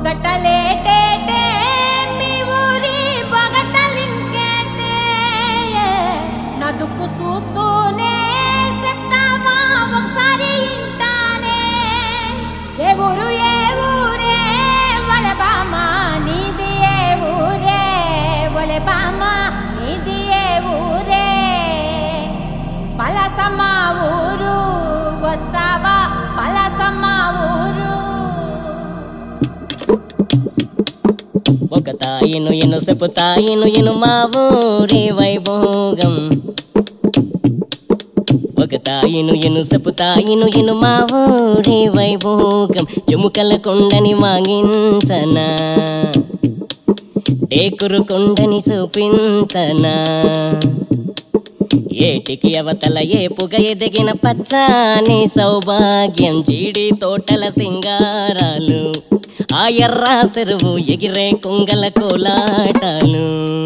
బొగటలేటేటే మీ ఊరి బొగటలింకేటే నా దుక్కు చూస్తూనే చెప్తావా ఒకసారి ఇంటానే ఏ ఊరే ఒలే బామ నీది ఏ ఊరే ఒలే బామ నీది ఏ ఊరే పలసమ్మ ఊరు వస్తావా పలసమ్మ ఊరు ఒక తాయిను ఎను చెప్పుతాయిను ఎను మా ఊరి వైభోగం ఒక తాయిను ఎను చెప్పుతాయిను ఎను మా ఊరి వైభోగం చెముకల కొండని వాగించనా టేకురు కొండని చూపించనా ఏటికి అవతల ఏపుగా ఎదిగిన పచ్చని సౌభాగ్యం జీడి తోటల సింగారాలు ఆ ఎర్ర చెరువు ఎగిరే కొంగల కోలాటాలు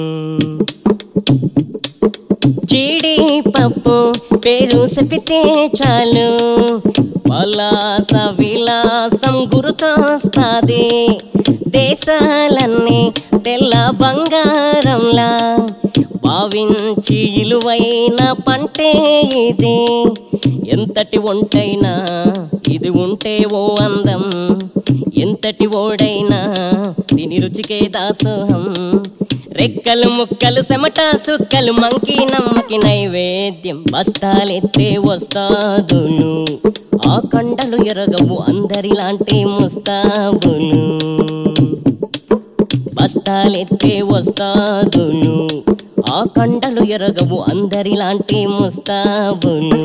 జీడి పప్పు పేరు చెప్పితే చాలు పలాస విలాసం గుర్తొస్తాది దేశాలన్నీ తెల్ల బంగారంలా భావించి ఇలువైన పంటే ఇది ఎంతటి ఒంటైనా ఇది ఉంటే ఓ అందం ఎంతటి ఓడైనా దీని రుచికే దాసోహం రెక్కలు ముక్కలు చెమట సుక్కలు మంకి నమ్మకి నైవేద్యం బస్తాలెత్తే వస్తాదులు ఆ కండలు ఎరగవు అందరిలాంటి ముస్తాబులు బస్తాలెత్తే వస్తాదులు ఆ కండలు ఎరగవు అందరిలాంటి ముస్తాబులు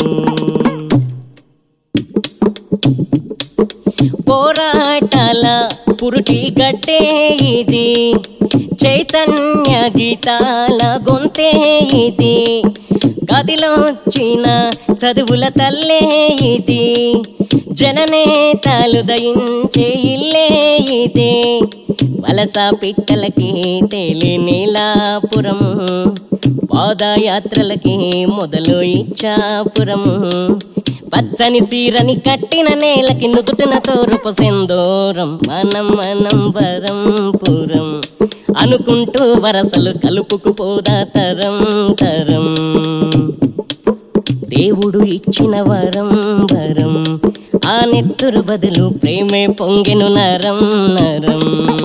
పోరాటాల పురుటి గట్టే ఇది చైతన్య గీతాల గొంతే ఇది గదిలోచిన చదువుల తల్లే ఇది జననేతలు దయించే ఇల్లే ఇది వలస పిట్టలకి తేలి నీలాపురం పాదయాత్రలకి మొదలు ఇచ్చాపురము పచ్చని సీరని కట్టిన నేలకి నుదుటిన తోరుపు సింధూరం మనం వరంపురం అనుకుంటూ వరసలు కలుపుకు పోదా తరం తరం దేవుడు ఇచ్చిన వరం వరం ఆ నెత్తురు బదులు ప్రేమే పొంగెను నరం నరం